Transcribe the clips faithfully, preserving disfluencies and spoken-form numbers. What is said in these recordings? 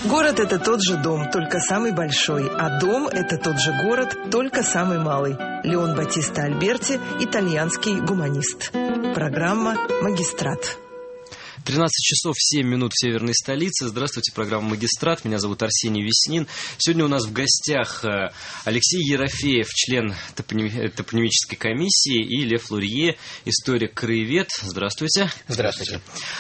Город – это тот же дом, только самый большой, а дом – это тот же город, только самый малый. Леон Батиста Альберти, итальянский гуманист. Программа «Магистрат». тринадцать часов семь минут в северной столице. Здравствуйте, программа «Магистрат». Меня зовут Арсений Веснин. Сегодня у нас в гостях Алексей Ерофеев, член топонимической комиссии, и Лев Лурье, историк-краевед. Здравствуйте. Здравствуйте.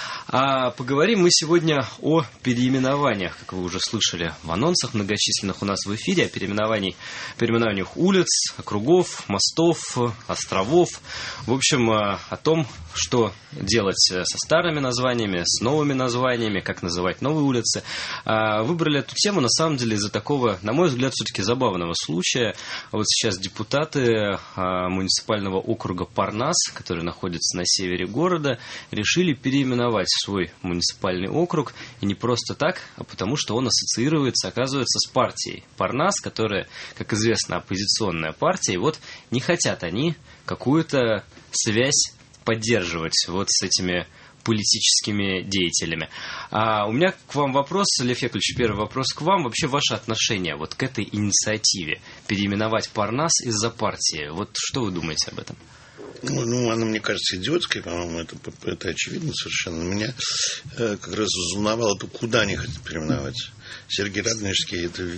А поговорим мы сегодня о переименованиях, как вы уже слышали в анонсах многочисленных у нас в эфире, о переименовании, переименованиях улиц, округов, мостов, островов. В общем, о том, что делать со старыми названиями, с новыми названиями, как называть новые улицы. Выбрали эту тему, на самом деле, из-за такого, на мой взгляд, все-таки забавного случая. Вот сейчас депутаты муниципального округа Парнас, который находится на севере города, решили переименовать свой муниципальный округ, и не просто так, а потому что он ассоциируется, оказывается, с партией Парнас, которая, как известно, оппозиционная партия, и вот не хотят они какую-то связь поддерживать вот с этими политическими деятелями. А у меня к вам вопрос, Лев Яковлевич, первый вопрос к вам. Вообще ваше отношение вот к этой инициативе переименовать Парнас из-за партии. Вот что вы думаете об этом? Ну, ну, она, мне кажется, идиотской, по-моему, это, это очевидно совершенно. Меня э, как раз взволновало то, куда они хотят переименовать. Сергий Радонежский – это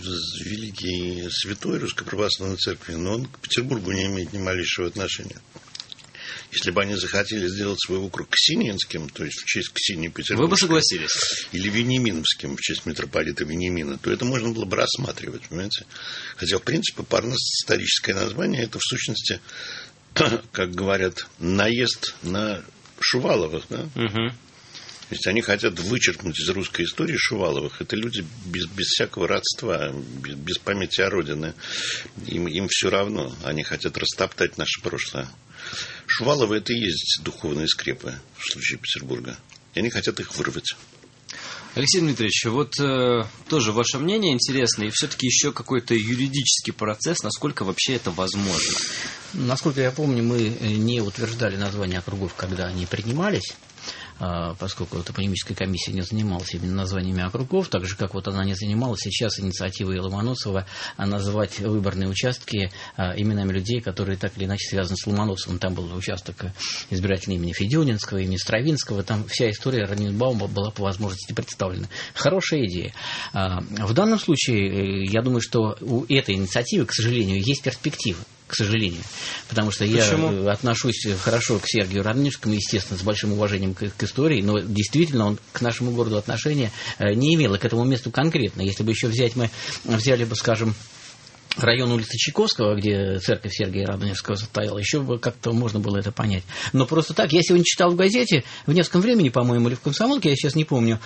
великий святой Русской Православной Церкви, но он к Петербургу не имеет ни малейшего отношения. Если бы они захотели сделать свой округ Ксиньинским, то есть в честь Ксении Петербургской, вы бы согласились, или Вениаминовским в честь митрополита Вениамина, то это можно было бы рассматривать, понимаете? Хотя, в принципе, Парнас – историческое название, это в сущности, как говорят, наезд на Шуваловых, да? Угу. То есть они хотят вычеркнуть из русской истории Шуваловых. Это люди без, без всякого родства, без, без памяти о родине. Им, им все равно. Они хотят растоптать наше прошлое. Шуваловы – это и есть духовные скрепы в случае Петербурга. И они хотят их вырвать. Алексей Дмитриевич, вот э, тоже ваше мнение интересно, и все-таки еще какой-то юридический процесс, насколько вообще это возможно? Насколько я помню, мы не утверждали названия округов, когда они принимались, поскольку топонимическая комиссия не занималась именно названиями округов, так же, как вот она не занималась сейчас инициативой Ломоносова называть выборные участки именами людей, которые так или иначе связаны с Ломоносовым. Там был участок избирательный имени Федюнинского, имени Стравинского, там вся история Раненбаума была по возможности представлена. Хорошая идея. В данном случае, я думаю, что у этой инициативы, к сожалению, есть перспективы. К сожалению. Потому что Почему? я отношусь хорошо к Сергию Радонежскому, естественно, с большим уважением к, к истории, но действительно он к нашему городу отношения не имел, и к этому месту конкретно. Если бы еще взять мы, взяли бы, скажем, район улицы Чайковского, где церковь Сергия Радонежского состояла, еще бы как-то можно было это понять. Но просто так, я сегодня читал в газете, в «Невском времени», по-моему, или в «Комсомолке», я сейчас не помню,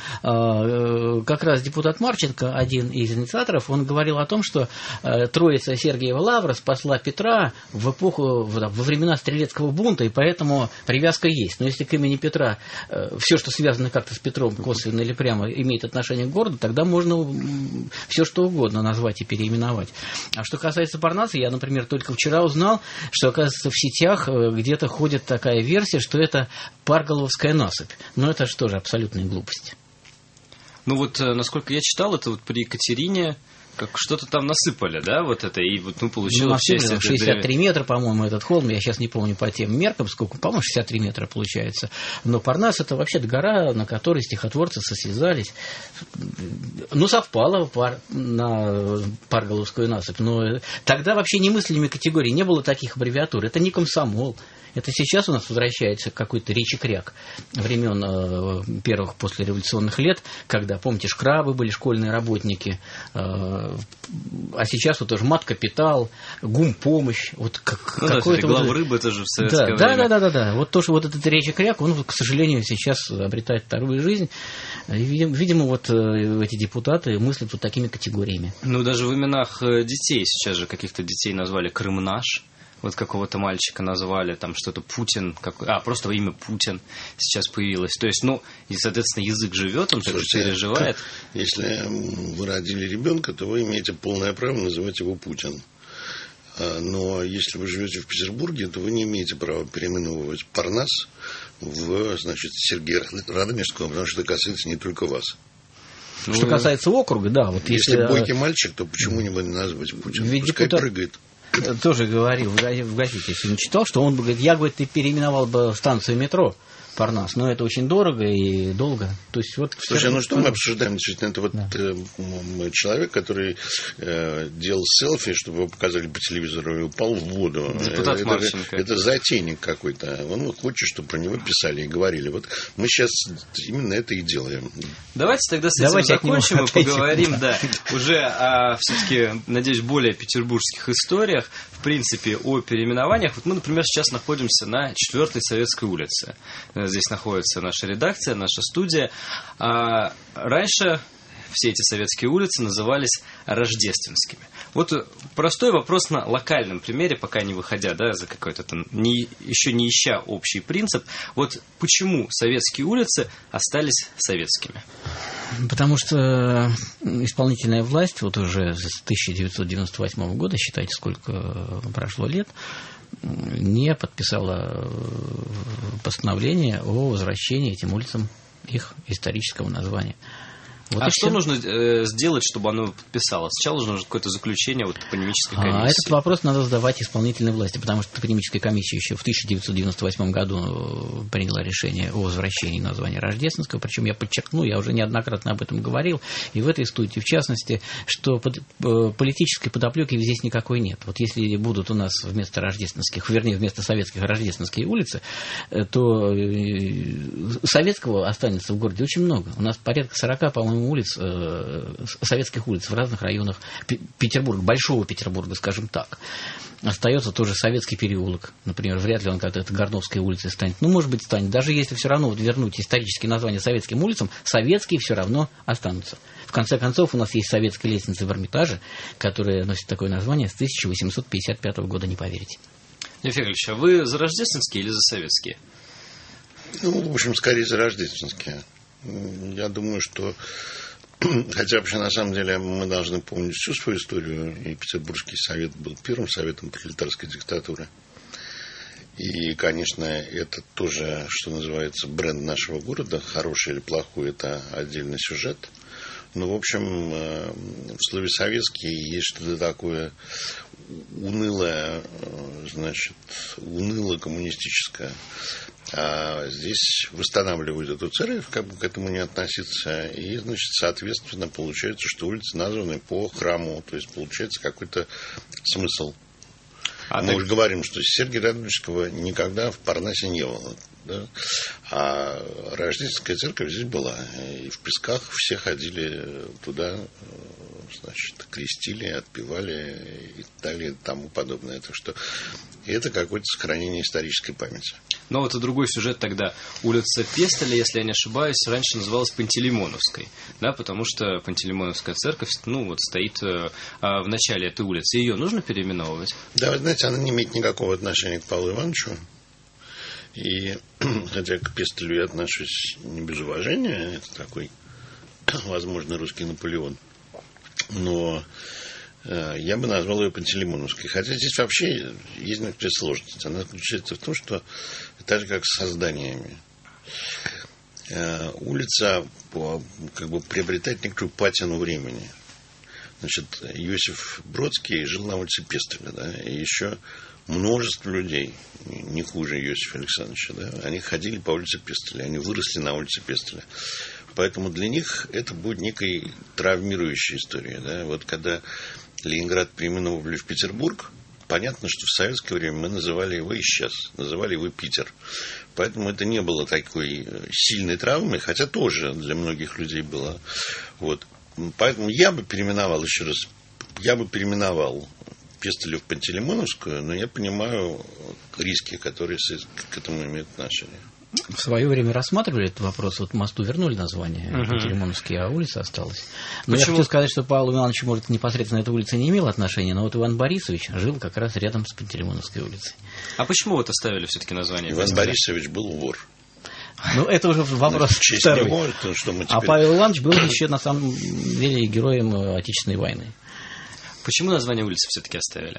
как раз депутат Марченко, один из инициаторов, он говорил о том, что Троица Сергиева Лавра спасла Петра в эпоху, во времена Стрелецкого бунта, и поэтому привязка есть. Но если к имени Петра все, что связано как-то с Петром, косвенно или прямо, имеет отношение к городу, тогда можно все, что угодно назвать и переименовать. А что касается Парнаса, я, например, только вчера узнал, что, оказывается, в сетях где-то ходит такая версия, что это Парголовская насыпь. Но это же тоже абсолютная глупость. Ну вот, насколько я читал, это вот при Екатерине как что-то там насыпали, да, вот это, и вот ну, получилось... Ну, насыпали, шестьдесят три метра, по-моему, этот холм, я сейчас не помню по тем меркам, сколько, по-моему, шестьдесят три метра получается. Но Парнас – это вообще гора, на которой стихотворцы состязались. Ну, совпало пар, на Парголовскую насыпь, но тогда вообще немыслимой категории, не было таких аббревиатур. Это не комсомол. Это сейчас у нас возвращается какой-то речи-кряк времен э, первых послереволюционных лет, когда, помните, шкрабы были, школьные работники, э, а сейчас вот тоже мат-капитал, гум-помощь. Вот как, ну, какой-то да, вот... главрыбы тоже в советское да, время. Да, да, да, да. Вот то, что вот этот речи-кряк, он, к сожалению, сейчас обретает вторую жизнь. Видимо, вот эти депутаты мыслят вот такими категориями. Ну, даже в именах детей сейчас же каких-то детей назвали Крымнаш. Вот какого-то мальчика назвали, там что-то Путин, как... а, просто имя Путин сейчас появилось. То есть, ну, и, соответственно, язык живет, он Слушайте, переживает. Если вы родили ребенка, то вы имеете полное право называть его Путин. Но если вы живете в Петербурге, то вы не имеете права переименовывать Парнас в, значит, Сергея Радонежского, потому что это касается не только вас. Ну, что касается округа, да. Вот если, если бойкий мальчик, то почему не назвать Путин? Ведь Пускай депутат... прыгает. Тоже говорил в газете, если не читал, что он бы говорит, я, говорит, ты переименовал бы станцию метро Парнас, но это очень дорого и долго. То есть, вот Слушай, ну что мы обсуждаем? Действительно, это вот да. э, человек, который э, делал селфи, чтобы его показали по телевизору, и упал в воду. Депутат это, Марченко. Это, это затейник какой-то. Он хочет, чтобы про него писали и говорили. Вот мы сейчас именно это и делаем. Давайте тогда с этим Давайте закончим и поговорим, да, уже о, все-таки, надеюсь, более петербургских историях. В принципе, о переименованиях. Вот мы, например, сейчас находимся на четвёртой Советской улице. Здесь находится наша редакция, наша студия. А раньше все эти советские улицы назывались рождественскими. Вот простой вопрос на локальном примере, пока не выходя, да, за какой-то там, не, еще не ища общий принцип. Вот почему советские улицы остались советскими? Потому что исполнительная власть вот уже с тысяча девятьсот девяносто восьмого года, считайте, сколько прошло лет, не подписала постановление о возвращении этим улицам их исторического названия. Вот а что все. нужно э, сделать, чтобы оно подписало? Сначала нужно какое-то заключение вот, топонимической комиссии. А этот вопрос надо задавать исполнительной власти, потому что топонимическая комиссия еще в тысяча девятьсот девяносто восьмом году приняла решение о возвращении названия Рождественского. Причем я подчеркну, я уже неоднократно об этом говорил, и в этой студии, в частности, что под, политической подоплеки здесь никакой нет. Вот если будут у нас вместо рождественских, вернее, вместо советских рождественские улицы, то советского останется в городе очень много. У нас порядка сорока, по-моему, улиц, э, советских улиц в разных районах Петербурга, Большого Петербурга, скажем так. Остается тоже Советский переулок, например, вряд ли он когда-то Горновской улицей станет. Ну, может быть, станет. Даже если все равно вот вернуть исторические названия советским улицам, советские все равно останутся. В конце концов, у нас есть советская лестница в Эрмитаже, которая носит такое название с тысяча восемьсот пятьдесят пятого года, не поверите. Лев Яковлевич, а вы за рождественские или за советские? Ну, в общем, скорее за рождественские. Я думаю, что хотя вообще на самом деле мы должны помнить всю свою историю. И Петербургский совет был первым советом пролетарской диктатуры. И, конечно, это тоже, что называется, бренд нашего города. Хороший или плохой, это отдельный сюжет. Но, в общем, в слове «советский» есть что-то такое унылое, значит, уныло-коммунистическое. А здесь восстанавливают эту церковь, как бы к этому не относиться. И, значит, соответственно, получается, что улицы названы по храму. То есть, получается какой-то смысл. А Мы так... уже говорим, что Сергия Радонежского никогда в Парнасе не было. Да? А Рождественская церковь здесь была. И в Песках все ходили туда, значит, крестили, отпевали и так далее и тому подобное. Так что это какое-то сохранение исторической памяти. Но вот и другой сюжет тогда. Улица Пестеля, если я не ошибаюсь, раньше называлась Пантелеймоновской, да, потому что Пантелеймоновская церковь, ну, вот стоит э, в начале этой улицы. Ее нужно переименовывать? Да, вы знаете, она не имеет никакого отношения к Павлу Ивановичу. И хотя к Пестелю я отношусь не без уважения, это такой, возможно, русский Наполеон, но э, я бы назвал ее Пантелеймоновской. Хотя здесь вообще есть некоторая сложность. Она заключается в том, что так же, как с созданиями, э, улица по, как бы приобретает некоторую патину времени. Значит, Иосиф Бродский жил на улице Пестеля, да, и еще множество людей, не хуже Иосифа Александровича, да, они ходили по улице Пестеля, они выросли на улице Пестеля. Поэтому для них это будет некой травмирующей историей. Да. Вот когда Ленинград переименовывали в Петербург, понятно, что в советское время мы называли его и сейчас, называли его Питер. Поэтому это не было такой сильной травмой, хотя тоже для многих людей было. Вот. Поэтому я бы переименовал, еще раз, я бы переименовал Пестелю в Пантелеймоновскую, но я понимаю риски, которые к этому имеют отношение. В свое время рассматривали этот вопрос. Вот мосту вернули название uh-huh. Пантелеймоновский, а улица осталась. Но Почему? Я хочу сказать, что Павел Иванович, может, непосредственно эта улица не имела отношения, но вот Иван Борисович жил как раз рядом с Пантелеймоновской улицей. А почему вот оставили все-таки название? Иван Борисович был вор. Ну, это уже вопрос второй. Него, это, что мы теперь... А Павел Иванович был еще, на самом деле, героем Отечественной войны. Почему название улицы все-таки оставили?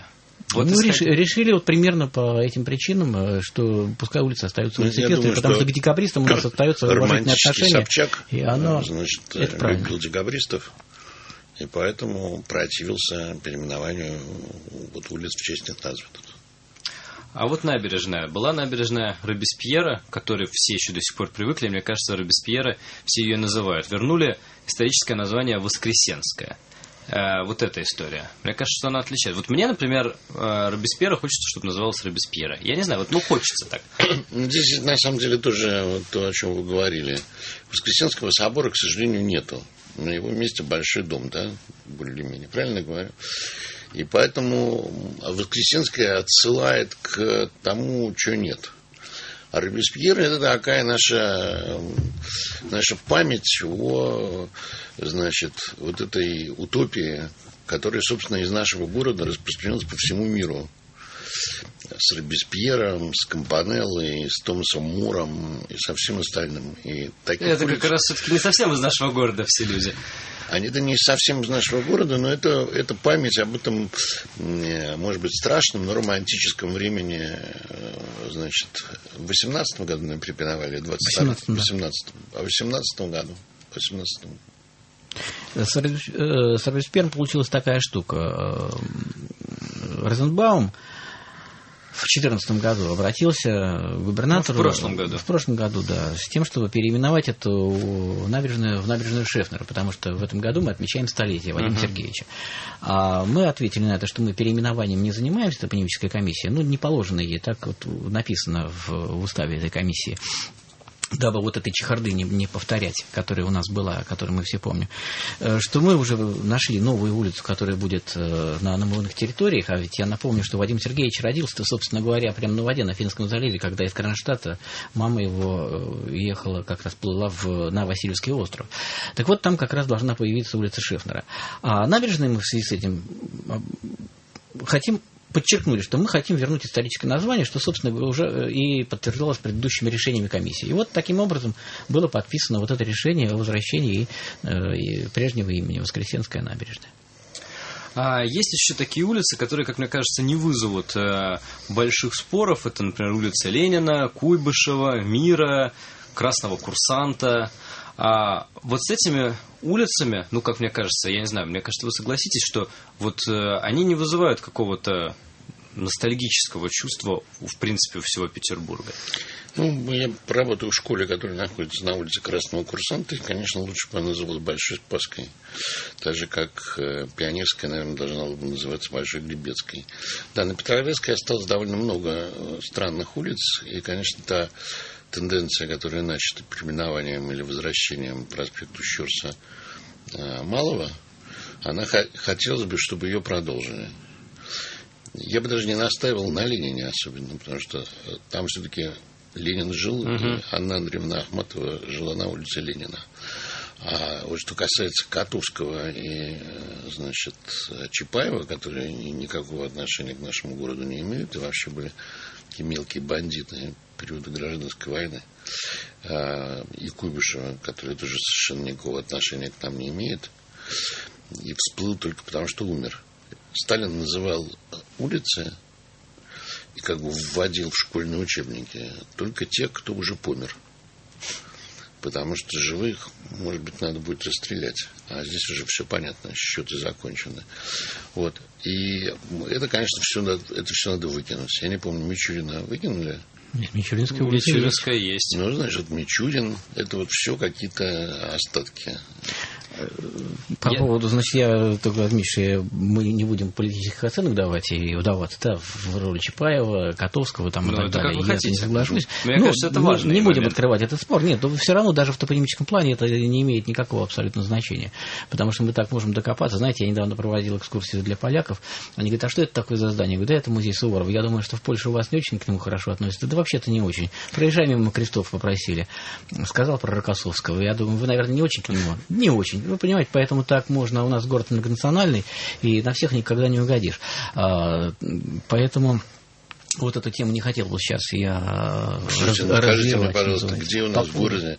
Вот ну, исходя... решили, решили вот примерно по этим причинам, что пускай улица остается улицей Пестовой, потому что к декабристам у нас остается уважительное отношение. Собчак, и оно, значит, это любил декабристов, и поэтому противился переименованию вот улиц в честь них названных. А вот набережная. Была набережная Робеспьера, к которой все еще до сих пор привыкли. Мне кажется, Робеспьера все ее называют. Вернули историческое название Воскресенская. Э, вот эта история. Мне кажется, что она отличает. Вот мне, например, Робеспьера хочется, чтобы называлась Робеспьера. Я не знаю, вот ну хочется так. Здесь на самом деле тоже вот то, о чем вы говорили. Воскресенского собора, к сожалению, нету. На его месте большой дом, да, более-менее. Правильно говорю? И поэтому Воскресенская отсылает к тому, чего нет. А Робеспьер – это такая наша, наша память о, значит, вот этой утопии, которая, собственно, из нашего города распространилась по всему миру. С Робеспьером, с Кампанеллой, с Томасом Муром и со всем остальным. И это улиц... как раз все-таки не совсем из нашего города все люди. Они-то не совсем из нашего города, но это, это память об этом, может быть, страшном, но романтическом времени. Значит, в восемнадцатом году мы переименовали, в двадцать восемнадцатом, восемнадцатом, а в восемнадцатом году, в восемнадцатом. С Робеспьером получилась такая штука. Розенбаум в две тысячи четырнадцатом году обратился к губернатору. Ну, в прошлом году. В прошлом году, да. С тем, чтобы переименовать эту набережную в набережную Шефнера, потому что в этом году мы отмечаем столетие Вадима uh-huh. Сергеевича. А мы ответили на это, что мы переименованием не занимаемся, топонимическая комиссия. Ну, не положено ей, так вот написано в, в уставе этой комиссии. Дабы вот этой чехарды не, не повторять, которая у нас была, которую мы все помним, что мы уже нашли новую улицу, которая будет на намывных территориях, а ведь я напомню, что Вадим Сергеевич родился, собственно говоря, прямо на воде, на Финском заливе, когда из Кронштадта мама его ехала, как раз плыла в, на Васильевский остров. Так вот, там как раз должна появиться улица Шефнера. А набережной мы в связи с этим хотим... подчеркнули, что мы хотим вернуть историческое название, что, собственно, уже и подтверждалось предыдущими решениями комиссии. И вот таким образом было подписано вот это решение о возвращении и прежнего имени Воскресенская набережная. А есть еще такие улицы, которые, как мне кажется, не вызовут э, больших споров. Это, например, улица Ленина, Куйбышева, Мира, Красного Курсанта. А вот с этими улицами, ну, как мне кажется, я не знаю, мне кажется, вы согласитесь, что вот э, они не вызывают какого-то ностальгического чувства, в принципе, у всего Петербурга. Ну, я работаю в школе, которая находится на улице Красного Курсанта, и, конечно, лучше бы она называлась Большой Спасской. Так же, как э, Пионерская, наверное, должна была бы называться Большой Гребецкой. Да, на Петроградской осталось довольно много странных улиц, и, конечно, та тенденция, которая начата переименованием или возвращением проспекту Щорса э, Малого, она х- хотелось бы, чтобы ее продолжили. Я бы даже не настаивал на Ленине особенно, потому что там все-таки Ленин жил, uh-huh. и Анна Андреевна Ахматова жила на улице Ленина. А вот что касается Котовского и, значит, Чапаева, которые никакого отношения к нашему городу не имеют, и вообще были такие мелкие бандиты периода гражданской войны, и Куйбышева, который тоже совершенно никакого отношения к нам не имеет, и всплыл только потому, что умер. Сталин называл улицы и как бы вводил в школьные учебники только тех, кто уже помер. Потому что живых, может быть, надо будет расстрелять. А здесь уже все понятно, счеты закончены. Вот. И это, конечно, все надо, это все надо выкинуть. Я не помню, Мичурина выкинули? Нет, Мичуринская улица Мичуринская есть. Ну, значит, Мичурин, это вот все какие-то остатки. По я... поводу, значит, я только отмечу, мы не будем политических оценок давать и вдаваться, да, в роли Чапаева, Котовского там, ну, и так далее. Я хотите. не соглашусь. Мне ну, кажется, это важно. Не, не будем открывать этот спор. Нет, но все равно даже в топонимическом плане это не имеет никакого абсолютно значения. Потому что мы так можем докопаться. Знаете, я недавно проводил экскурсию для поляков. Они говорят, а что это такое за здание? Я говорю, да, это музей Суворова. Я думаю, что в Польше у вас не очень к нему хорошо относятся. Да вообще-то не очень. Проезжай мимо крестов попросили. Сказал про Рокоссовского. Я думаю, вы, наверное, не очень к нему. Не очень. Вы понимаете, поэтому так можно. У нас город многонациональный, и на всех никогда не угодишь. А, поэтому вот эту тему не хотел бы сейчас я Слушайте, раз, ну, скажите развивать. мне, пожалуйста, где у нас в городе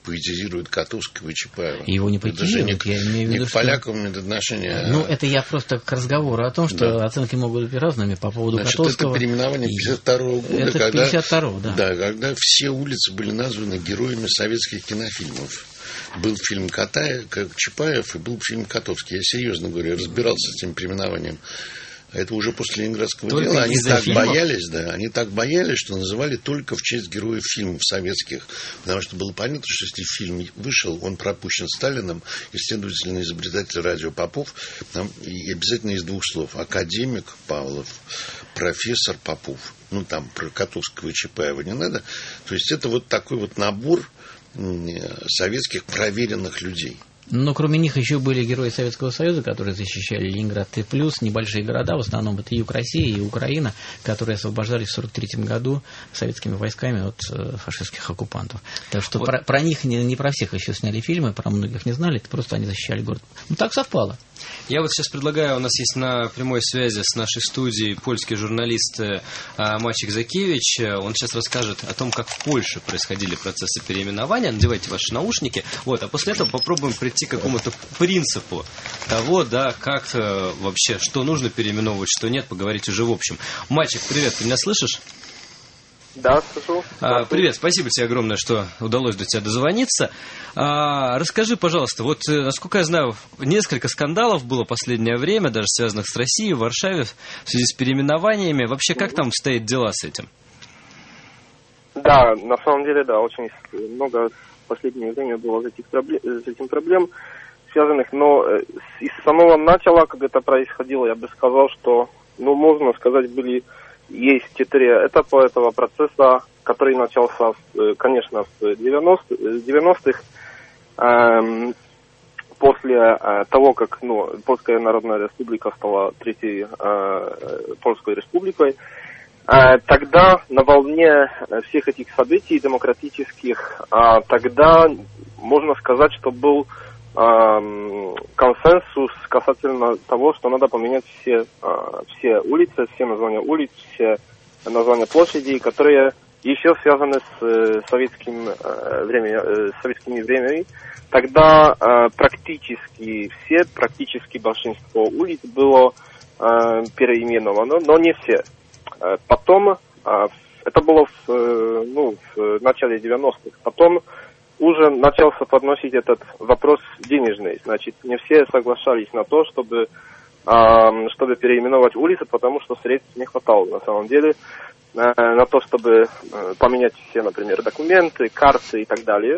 поэтизирует Котовского и Чапаева. И его не поэтизируют, я имею в виду, не к полякам имеет отношение. Ну, это я просто к разговору о том, что да. оценки могут быть разными по поводу Значит, Котовского. это переименование пятьдесят второго года, это когда, пятьдесят второго, да. Да, когда все улицы были названы героями советских кинофильмов. Был фильм Катаев, как Чапаев, и был фильм Котовский. Я серьезно говорю, я разбирался с этим переименованием. Это уже после Ленинградского только дела. Они так фильмов? боялись, да, они так боялись, что называли только в честь героев фильмов советских. Потому что было понятно, что если фильм вышел, он пропущен Сталиным, и, следовательно, изобретатель радио Попов, там, и обязательно из двух слов. Академик Павлов, профессор Попов. Ну, там, про Котовского и Чапаева не надо. То есть, это вот такой вот набор советских проверенных людей. Но кроме них еще были герои Советского Союза, которые защищали Ленинград и плюс небольшие города, в основном это юг России и Украина, которые освобождались в сорок третьем году советскими войсками от э, фашистских оккупантов. Так что вот. про, про них не, не про всех еще сняли фильмы, про многих не знали, это просто они защищали город. Ну так совпало. Я вот сейчас предлагаю, у нас есть на прямой связи с нашей студией польский журналист Мачек Закевич. Он сейчас расскажет о том, как в Польше происходили процессы переименования. Надевайте ваши наушники. Вот, а после этого попробуем прийти к какому-то принципу того, да, как вообще, что нужно переименовывать, что нет, поговорить уже в общем. Мачек, привет, ты меня слышишь? Да, слышу. А, привет, спасибо тебе огромное, что удалось до тебя дозвониться. А, расскажи, пожалуйста, вот, насколько я знаю, несколько скандалов было в последнее время, даже связанных с Россией, в Варшаве, в связи с переименованиями. Вообще, как там стоят дела с этим? Да, на самом деле, да, очень много в последнее время было с этих проблем, с этим проблем связанных, но с самого начала, как это происходило, я бы сказал, что, ну, можно сказать, были... Есть четыре этапа этого процесса, который начался, конечно, с девяностых, эм, после э, того, как ну, Польская Народная Республика стала третьей э, Польской Республикой. Э, тогда на волне всех этих событий демократических, э, тогда можно сказать, что был консенсус касательно того, что надо поменять все, все улицы, все названия улиц, все названия площадей, которые еще связаны с советским временем, с советскими временами. Тогда практически все, практически большинство улиц было переименовано, но не все. Потом, это было в, ну, в начале девяностых, потом уже начался подносить этот вопрос денежный. Значит, не все соглашались на то, чтобы, э, чтобы переименовать улицы, потому что средств не хватало на самом деле э, на то, чтобы э, поменять все, например, документы, карты и так далее.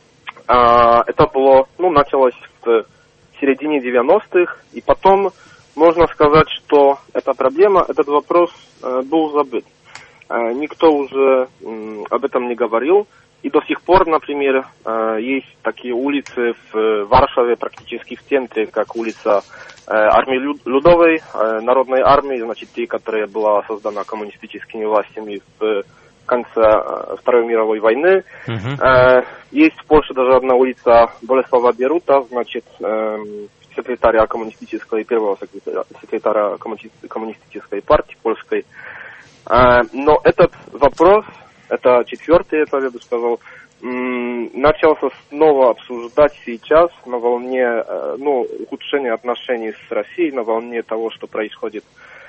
Э, это было, ну, началось в середине девяностых, и потом можно сказать, что эта проблема, этот вопрос э, был забыт. Э, никто уже э, об этом не говорил. И до сих пор, например, есть такие улицы в Варшаве, практически в центре, как улица Армии Людовой, Народной армии, значит, те, которая была создана коммунистическими властями в конце Второй мировой войны. Uh-huh. Есть в Польше даже одна улица Болеслава Берута, значит, секретаря коммунистической, первого секретаря, секретаря коммунистической партии польской. Но этот вопрос... Это четвертый этап, я бы сказал, начался снова обсуждать сейчас на волне ну, ухудшения отношений с Россией, на волне того, что происходит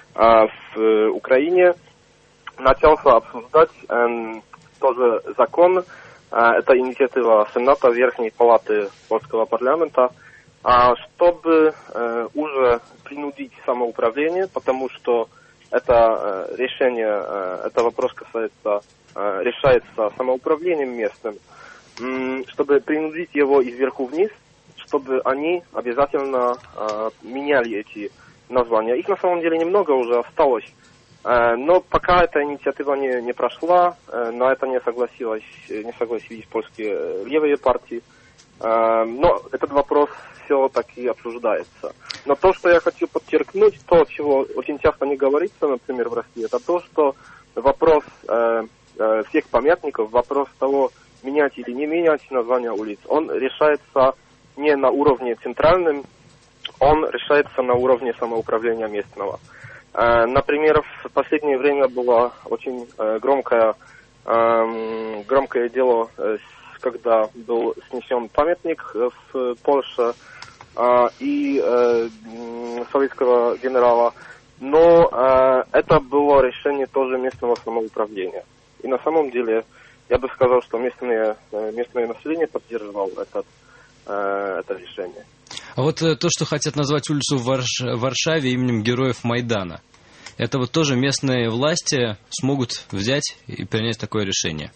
в Украине. Начался обсуждать тоже закон, это инициатива Сената Верхней Палаты Польского парламента, чтобы уже принудить самоуправление, потому что это решение, это вопрос касается, решается самоуправлением местным, чтобы принудить его изверху вниз, чтобы они обязательно меняли эти названия. Их на самом деле немного уже осталось, но пока эта инициатива не, не прошла, на это не согласилась, не согласились польские левые партии. Но этот вопрос все-таки обсуждается. Но то, что я хочу подчеркнуть, то, чего очень часто не говорится, например, в России, это то, что вопрос э, э, всех памятников, вопрос того, менять или не менять название улиц, он решается не на уровне центральном, он решается на уровне самоуправления местного. Э, например, в последнее время было очень э, громкое, э, громкое дело, э, когда был снесен памятник в Польше и советского генерала, но это было решение тоже местного самоуправления. И на самом деле я бы сказал, что местное, местное население поддерживало этот, это решение. А вот то, что хотят назвать улицу в Варш... Варшаве именем героев Майдана, это вот тоже местные власти смогут взять и принять такое решение?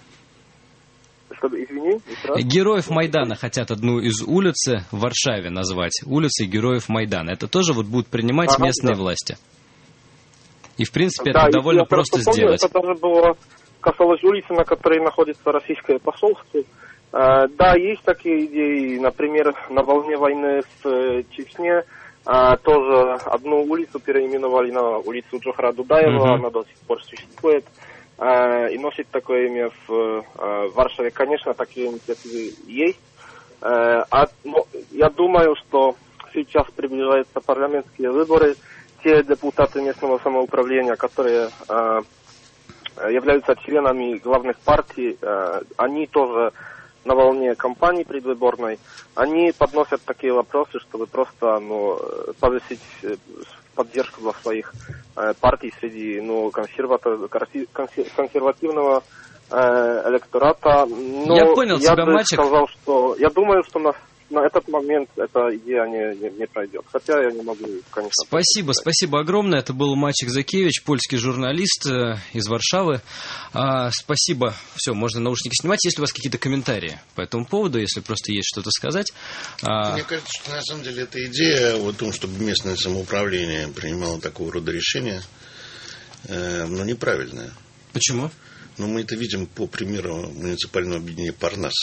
Извини, Героев Майдана хотят одну из улиц в Варшаве назвать улицей Героев Майдана. Это тоже вот будут принимать ага, местные да. власти. И в принципе да, это довольно просто помню, сделать. Это тоже было, касалось улицы, на которой находится российское посольство. Uh, да, есть такие идеи, например, на волне войны в uh, Чечне uh, тоже одну улицу переименовали на улицу Джохара Дудаева, uh-huh. она до сих пор существует uh, и носит такое имя в uh, Варшаве. Конечно, такие инициативы есть, uh, а, но я думаю, что сейчас приближаются парламентские выборы, те депутаты местного самоуправления, которые uh, являются членами главных партий, uh, они тоже на волне кампании предвыборной, они подносят такие вопросы, чтобы просто ну, повысить поддержку для своих э, партий среди ну, консерватор, консервативного э, электората. Но я понял я тебя, бы мальчик. Сказал, что я думаю, что на, на этот момент эта идея не, не, не пройдет. Хотя я не могу, конечно... Спасибо, спасибо огромное. Это был Мачек Закевич, польский журналист э, из Варшавы. А, спасибо. Все, можно наушники снимать. Есть ли у вас какие-то комментарии по этому поводу, если просто есть что-то сказать? А... Мне кажется, что на самом деле эта идея о том, чтобы местное самоуправление принимало такого рода решения, э, ну, неправильная. Почему? Ну, мы это видим по примеру муниципального объединения Парнас.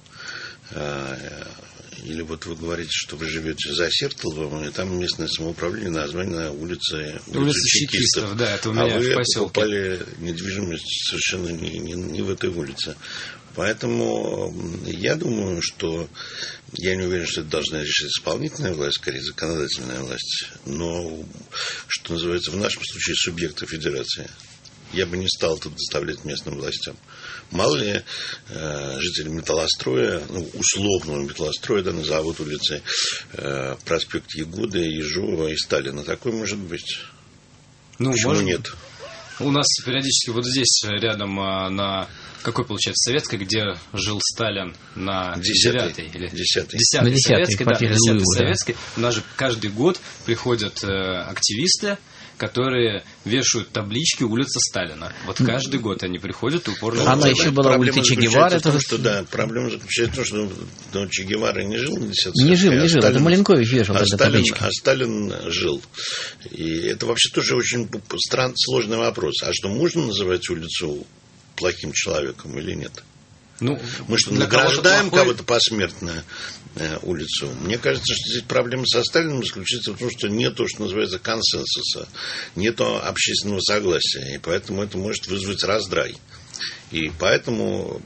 Или вот вы говорите, что вы живете за Сертоловым, и там местное самоуправление название на улице, улице улица Чекистов. Чекистов, да, это у меня а вы в поселке. покупали недвижимость совершенно не, не, не в этой улице. Поэтому я думаю, что я не уверен, что это должна решить исполнительная власть, скорее законодательная власть, но, что называется, в нашем случае субъекты федерации. Я бы не стал тут доставлять местным властям. Мало ли э, жители металлостроя, ну, условного металлостроя, да, назовут улицы э, проспект Ягоды, Ежова и Сталина. Такое может быть. Ну, почему может... нет? У нас периодически вот здесь рядом на какой, получается, советской, где жил Сталин, на девятой или десятой, десятой советской, да, десятой советской. У нас же каждый год приходят активисты, которые вешают таблички улица Сталина. Вот каждый год они приходят и упорно... Она еще была улица Че Гевары. В том, что, да, проблема заключается в том, что ну, Че Гевара не жил на десятой. Не жил, не жил. Сталин, это Маленкович вешал а эту табличку. А Сталин жил. И это вообще тоже очень странный, сложный вопрос. А что, можно называть улицу плохим человеком или нет? Ну, мы что, награждаем кого-то, кого-то посмертно э, улицу? Мне кажется, что здесь проблема со Сталиным заключается в том, что нет то, что называется, консенсуса, нет общественного согласия, и поэтому это может вызвать раздрай. И поэтому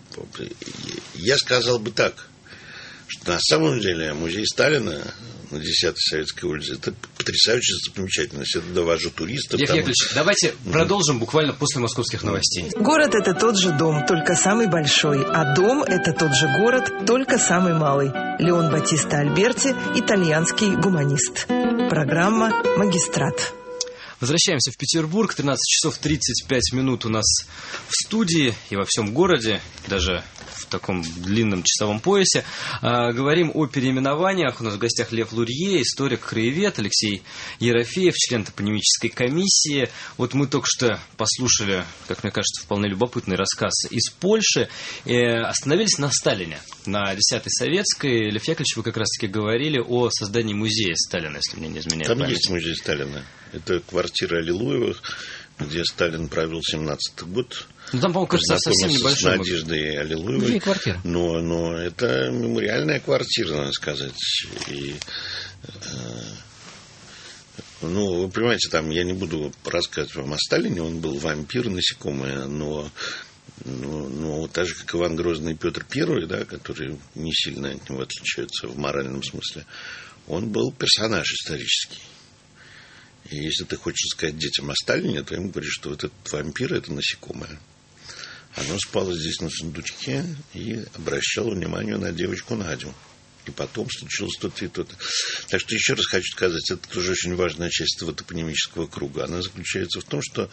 я сказал бы так, что на самом деле музей Сталина на десятой Советской улице — это потрясающая достопримечательность. Это довожу туристов. Яков Яковлевич, давайте mm-hmm. продолжим буквально после московских новостей. Город — это тот же дом, только самый большой. А дом — это тот же город, только самый малый. Леон Батиста Альберти, итальянский гуманист. Программа «Магистрат». Возвращаемся в Петербург. тринадцать часов тридцать пять минут у нас в студии и во всем городе, даже в таком длинном часовом поясе. А, говорим о переименованиях. У нас в гостях Лев Лурье, историк-краевед, Алексей Ерофеев, член топонимической комиссии. Вот мы только что послушали, как мне кажется, вполне любопытный рассказ из Польши. Э, остановились на Сталине, на десятой Советской. Лев Яковлевич, вы как раз-таки говорили о создании музея Сталина, если мне не изменяет Там память. Есть музей Сталина. Это квартира Аллилуевых, где Сталин правил семнадцатый год. Ну, там, по-моему, кажется, совсем небольшой. С Надеждой Аллилуевой. Квартира. Но, но это мемориальная квартира, надо сказать. И, э, ну, вы понимаете, там я не буду рассказывать вам о Сталине, он был вампир, насекомое, но, но, но так же, как Иван Грозный и Петр Первый, да, которые не сильно от него отличаются в моральном смысле, он был персонаж исторический. И если ты хочешь сказать детям о Сталине, то им говоришь, что вот этот вампир – это насекомое. Оно спало здесь на сундучке и обращало внимание на девочку Надю. И потом случилось то-то и то-то. Так что еще раз хочу сказать, это тоже очень важная часть этого топонимического круга. Она заключается в том, что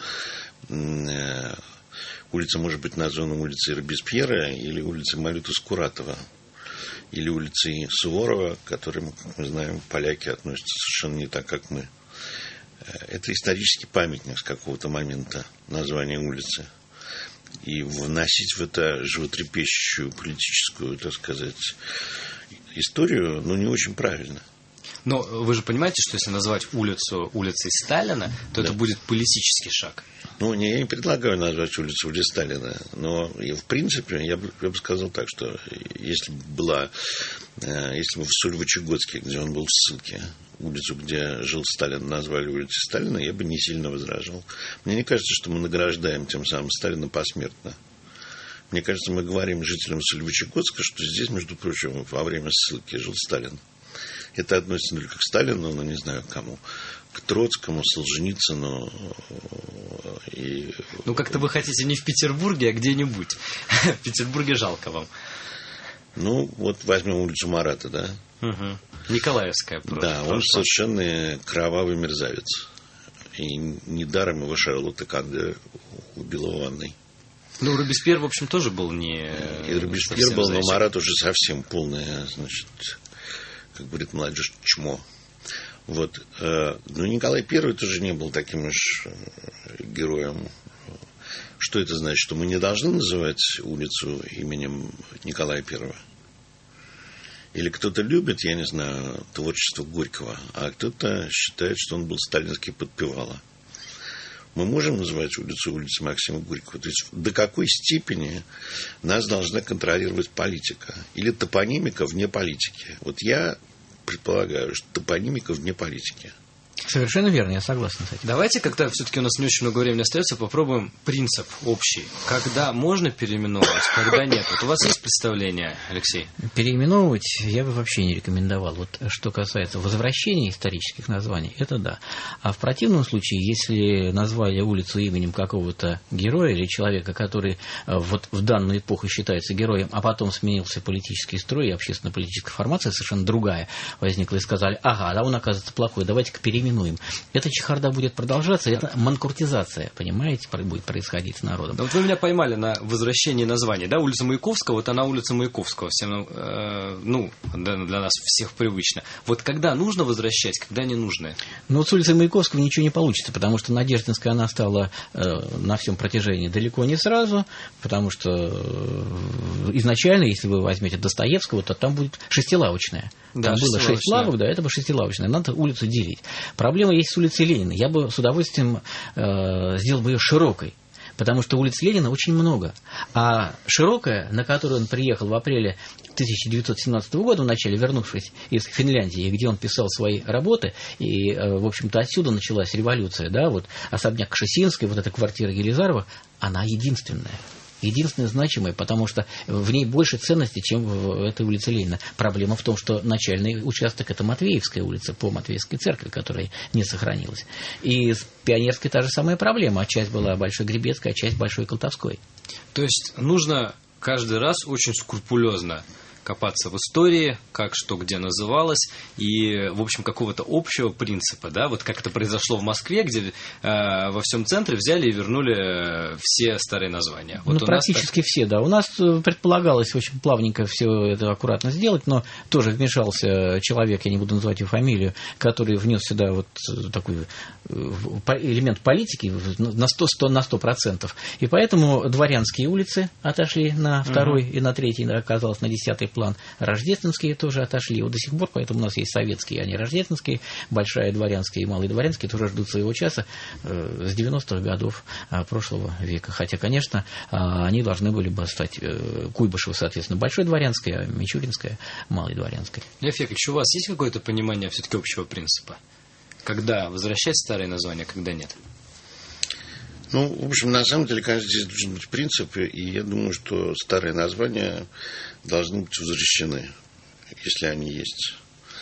э, улица может быть названа улицей Робеспьера или улицей Малюты Скуратова. Или улицей Суворова, к которым, как мы знаем, поляки относятся совершенно не так, как мы. Это исторический памятник с какого-то момента названия улицы. И вносить в это животрепещущую политическую, так сказать, историю, ну, не очень правильно. Но вы же понимаете, что если назвать улицу улицей Сталина, то да. это будет политический шаг. Ну, не, я не предлагаю назвать улицу улицей Сталина, но в принципе я бы, я бы сказал так, что если бы была, если бы в Сольвычегодске, где он был в ссылке, улицу, где жил Сталин, назвали улицей Сталина, я бы не сильно возражал. Мне не кажется, что мы награждаем тем самым Сталина посмертно. Мне кажется, мы говорим жителям Сольвычегодска, что здесь, между прочим, во время ссылки жил Сталин. Это относится только к Сталину, но не знаю к кому. К Троцкому, Солженицыну. И... Ну, как-то вы хотите не в Петербурге, а где-нибудь. В Петербурге жалко вам. Ну, вот возьмем улицу Марата, да? Угу. Николаевская. Просто. Да, он совершенно кровавый мерзавец. И недаром его Шарлотта когда убила в ванной. Ну, Робеспьер, в общем, тоже был не... И Робеспьер был, но Марат уже совсем полный, значит... как говорит молодежь, чмо. Вот. Но Николай Первый тоже не был таким уж героем. Что это значит? Что мы не должны называть улицу именем Николая Первого? Или кто-то любит, я не знаю, творчество Горького, а кто-то считает, что он был сталинский подпевала. Мы можем называть улицу улицей Максима Горького? То есть до какой степени нас должна контролировать политика? Или топонимика вне политики? Вот я предполагаю, что топонимика вне политики. Совершенно верно, я согласен с этим. Давайте, когда все-таки у нас не очень много времени остается, попробуем принцип общий. Когда можно переименовывать, когда нет. Вот у вас есть представление, Алексей? Переименовывать я бы вообще не рекомендовал. Вот что касается возвращения исторических названий, это да. А в противном случае, если назвали улицу именем какого-то героя или человека, который вот в данную эпоху считается героем, а потом сменился политический строй и общественно-политическая формация совершенно другая возникла, и сказали, ага, да он оказывается плохой, давайте-ка переименуем. Эта чехарда будет продолжаться, это манкуртизация, понимаете, будет происходить с народом. Да вот вы меня поймали на возвращении названий, да, улица Маяковского, вот она улица Маяковского, всем, э, ну, для нас всех привычно. Вот когда нужно возвращать, когда не нужно? Ну, вот с улицей Маяковского ничего не получится, потому что Надеждинская, она стала э, на всем протяжении далеко не сразу, потому что э, изначально, если вы возьмете Достоевского, то там будет шестилавочная. Там да, было шесть лавок, да, это бы шестилавочная, надо улицу делить. Проблема есть с улицей Ленина. Я бы с удовольствием э, сделал бы ее широкой, потому что улиц Ленина очень много. А широкая, на которую он приехал в апреле тысяча девятьсот семнадцатого года, в начале вернувшись из Финляндии, где он писал свои работы, и, э, в общем-то, отсюда началась революция, да, вот особняк Кшесинской, вот эта квартира Елизарова, она единственная. Единственная значимая, потому что в ней больше ценности, чем в этой улице Ленина. Проблема в том, что начальный участок – это Матвеевская улица по Матвеевской церкви, которая не сохранилась. И с Пионерской та же самая проблема. А часть была Большой Гребецкой, а часть Большой Колтовской. То есть нужно каждый раз очень скрупулезно копаться в истории, как что где называлось, и, в общем, какого-то общего принципа, да, вот как это произошло в Москве, где э, во всем центре взяли и вернули все старые названия. Вот ну, практически так... все, да. У нас предполагалось очень плавненько все это аккуратно сделать, но тоже вмешался человек, я не буду называть его фамилию, который внес сюда вот такой элемент политики на сто, сто, на сто процентов. И поэтому дворянские улицы отошли на второй угу. и на третий, оказалось, на десятый план. Рождественские тоже отошли. Вот до сих пор, поэтому у нас есть советские, а не рождественские. Большая дворянские и малые дворянские тоже ждут своего часа э, с девяностых годов э, прошлого века. Хотя, конечно, э, они должны были бы стать э, Куйбышева, соответственно, большой дворянской, а Мичуринская малой дворянской. Лев Яковлевич, у вас есть какое-то понимание все-таки общего принципа? Когда возвращать старые названия, когда нет? Ну, в общем, на самом деле, конечно, здесь должен быть принцип, и я думаю, что старые названия должны быть возвращены, если они есть.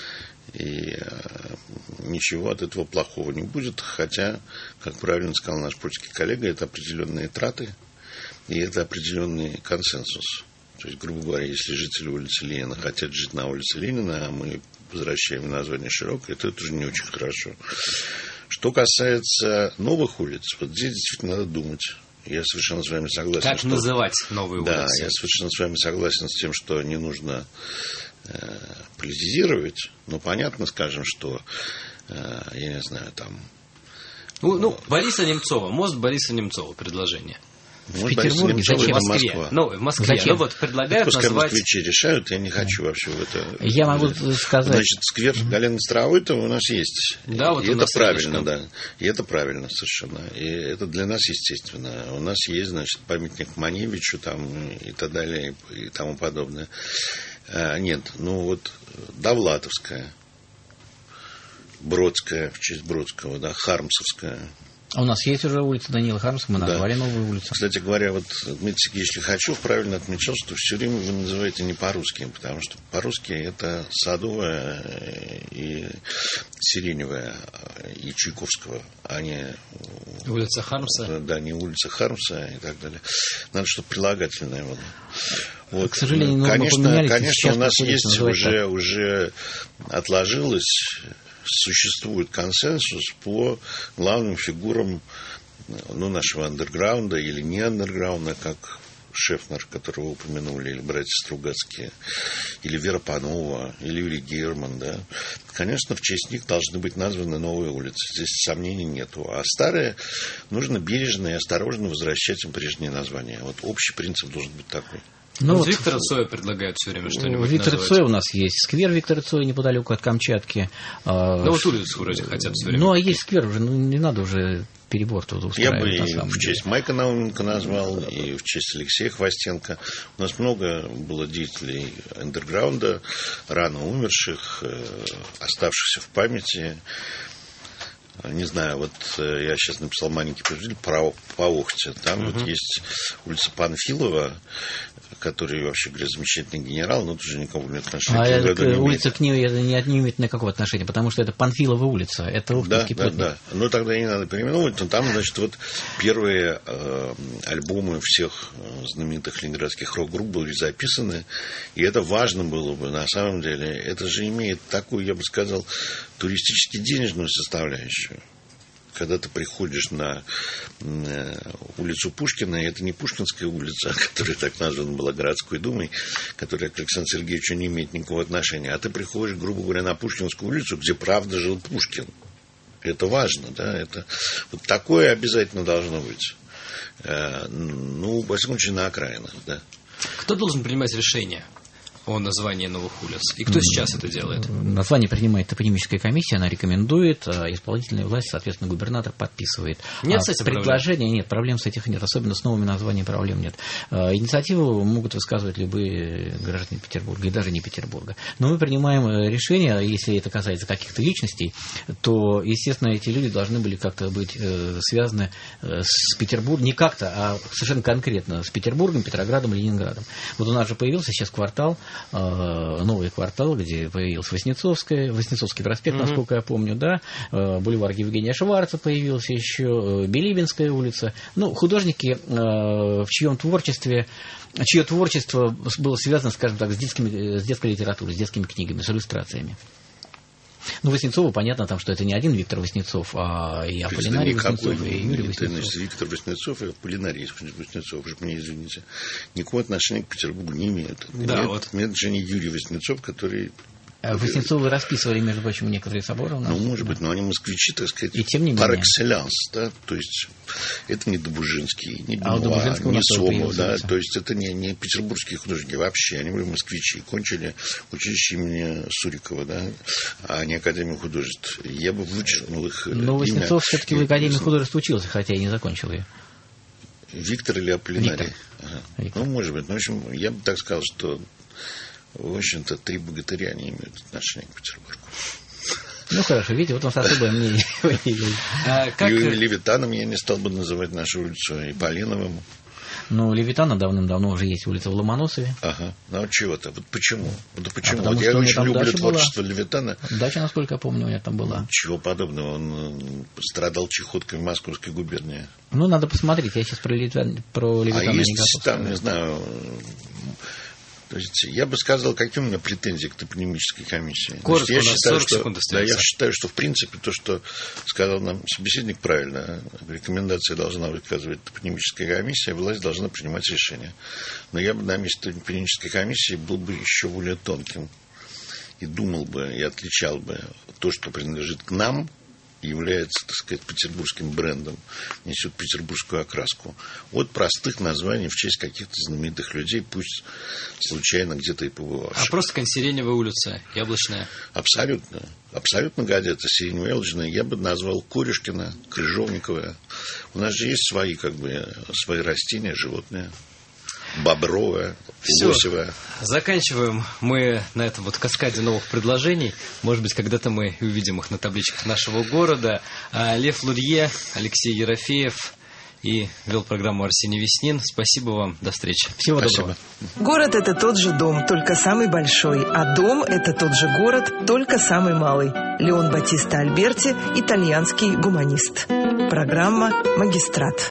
И э, ничего от этого плохого не будет, хотя, как правильно сказал наш польский коллега, это определенные траты, И это определенный консенсус. То есть, грубо говоря, если жители улицы Ленина хотят жить на улице Ленина, а мы возвращаем название Широкое, то это уже не очень хорошо. Что касается новых улиц, вот здесь действительно надо думать. Я совершенно с вами согласен. Как что... называть новые да, улицы? Да, я совершенно с вами согласен с тем, что не нужно э, политизировать. Но понятно, скажем, что, э, я не знаю, там... Ну, ну, Бориса Немцова, мост Бориса Немцова, предложение. В Петербурге зачем? В Москве. Ну, в Москве. Зачем? Ну, вот предлагают Пускай назвать... москвичи решают, я не хочу вообще в это... Я могу сказать... Значит, сквер Галины Старовой-то у нас есть. Да, вот и у это нас правильно, рядышком. да. И это правильно совершенно. И это для нас естественно. У нас есть, значит, памятник Маневичу там и так далее, и тому подобное. А, нет, ну вот Довлатовская, Бродская, в честь Бродского, да, Хармсовская. А у нас есть уже улица Данила Хармса, мы назвали да. новую улицу. Кстати говоря, вот Дмитрий Сергеевич Лихачев правильно отмечал, что все время вы называете не по-русски, потому что по-русски это Садовая и Сиреневая и Чайковского, а не... Улица Хармса. Да, не улица Хармса и так далее. Надо, чтобы прилагательное было. Вот. К сожалению, конечно, конечно, у нас есть уже, уже отложилось... Существует консенсус по главным фигурам ну, нашего андерграунда или не андерграунда, как Шефнер, которого вы упомянули, или братья Стругацкие, или Вера Панова, или Юрий Герман. Да. Конечно, в честь них должны быть названы новые улицы. Здесь сомнений нету. А старые нужно бережно и осторожно возвращать им прежние названия. Вот общий принцип должен быть такой. Ну, вот Виктора Цоя предлагают все время что-нибудь Виктора назвать. Цоя у нас есть. Сквер Виктора Цоя неподалеку от Камчатки. Ну, вот улицу вроде хотят все время. Ну, а есть сквер уже, ну, не надо уже перебор тут устраивать. Я бы и в деле. честь Майка Науменко назвал, и в честь Алексея Хвостенко. У нас много было деятелей андерграунда, рано умерших, оставшихся в памяти. Не знаю, вот я сейчас написал маленький производитель про по Охте. Там uh-huh. вот есть улица Панфилова, который, вообще говоря, замечательный генерал, но тоже никому не отношения. А это, не улица имеет. К ней это не, не имеет никакого отношения, потому что это Панфилова улица, это Охтинский да, плотник. Да, да, ну тогда не надо переименовывать, но там, значит, вот первые э, альбомы всех знаменитых ленинградских рок-групп были записаны, и это важно было бы, на самом деле. Это же имеет такую, я бы сказал, туристически-денежную составляющую. Когда ты приходишь на улицу Пушкина, и это не Пушкинская улица, которая так названа была городской думой, которая к Александру Сергеевичу не имеет никакого отношения, а ты приходишь, грубо говоря, на Пушкинскую улицу, где правда жил Пушкин. Это важно, да, это вот такое обязательно должно быть. Ну, во всяком случае, на окраинах, да. Кто должен принимать решение о названии новых улиц? И кто сейчас это делает? Название принимает топонимическая комиссия, она рекомендует, а исполнительная власть, соответственно, губернатор подписывает. Нет с этим предложения проблем? Нет, проблем с этим нет, особенно с новыми названиями проблем нет. Инициативу могут высказывать любые граждане Петербурга, и даже не Петербурга. Но мы принимаем решение, если это касается каких-то личностей, то, естественно, эти люди должны были как-то быть связаны с Петербургом, не как-то, а совершенно конкретно с Петербургом, Петроградом, Ленинградом. Вот у нас же появился сейчас квартал, новый квартал, где появился Воснецовская, Воснецовский проспект, mm-hmm. насколько я помню, да, бульвар Евгения Шварца появился еще, Билибинская улица. Ну, художники, в чьем творчестве, чье творчество было связано, скажем так, с, детскими, с детской литературой, с детскими книгами, с иллюстрациями. Ну, Воснецову понятно, там, что это не один Виктор Воснецов, а и Аполлинарий Воснецов, и Юрий Воснецов. Виктор Воснецов и Аполлинарий Воснецов, уж мне извините, никакого отношения к Петербургу не имеют. Да, имеет, вот. Имеет отношение Юрий Воснецов, который... Воснецовы расписывали, между прочим, некоторые соборы у нас. Ну, может быть, но они москвичи, так сказать, и тем не par менее. excellence, да, то есть это не Добужинский, не а Бенуа, не Сомов, да, лица. то есть это не, не петербургские художники вообще, они были москвичи, кончили училище имени Сурикова, да, а не Академию художеств. Я бы вычеркнул их. Но Воснецов все-таки в Академии художеств учился, хотя и не закончил ее. Виктор или Аполлинарий? Виктор. Ага. Виктор. Ну, может быть, но, в общем, я бы так сказал, что в общем-то, три богатыря не имеют отношения к Петербургу. Ну, хорошо, видите, вот у нас особое мнение. А как... Юрием Левитаном я не стал бы называть нашу улицу, и Полиновым. Но у Левитана давным-давно уже есть улица в Ломоносове. Ага. Ну, а чего-то? Вот почему? Вот почему? А вот я очень люблю творчество была. Левитана. Дача, насколько я помню, у меня там была. Ничего подобного. Он страдал чехоткой в Московской губернии. Ну, надо посмотреть. Я сейчас про Левитана, про Левитана а не есть готов там, сказать. Не знаю... То есть я бы сказал, какие у меня претензии к топонимической комиссии. Коротко, Значит, я считаю, сорок секунд что, да, я считаю, что в принципе то, что сказал нам собеседник, правильно. Рекомендация должна выказывать топонимическая комиссия, власть должна принимать решения. Но я бы на месте топонимической комиссии был бы еще более тонким. И думал бы, и отличал бы то, что принадлежит к нам, является, так сказать, петербургским брендом, несет петербургскую окраску. От простых названий в честь каких-то знаменитых людей, пусть случайно где-то и побывавших. А просто Консиреневая улица, Яблочная. Абсолютно. Абсолютно годится. Сиреневая, Яблочная. Я бы назвал Корюшкина, Крыжовниковая. У нас же есть свои, как бы, свои растения, животные. Бобровая, Лосевая. Заканчиваем мы на этом вот каскаде новых предложений. Может быть, когда-то мы увидим их на табличках нашего города. Лев Лурье, Алексей Ерофеев и вел программу Арсений Веснин. Спасибо вам. До встречи. Всего Спасибо. доброго. Город – это тот же дом, только самый большой. А дом – это тот же город, только самый малый. Леон Батиста Альберти, итальянский гуманист. Программа «Магистрат».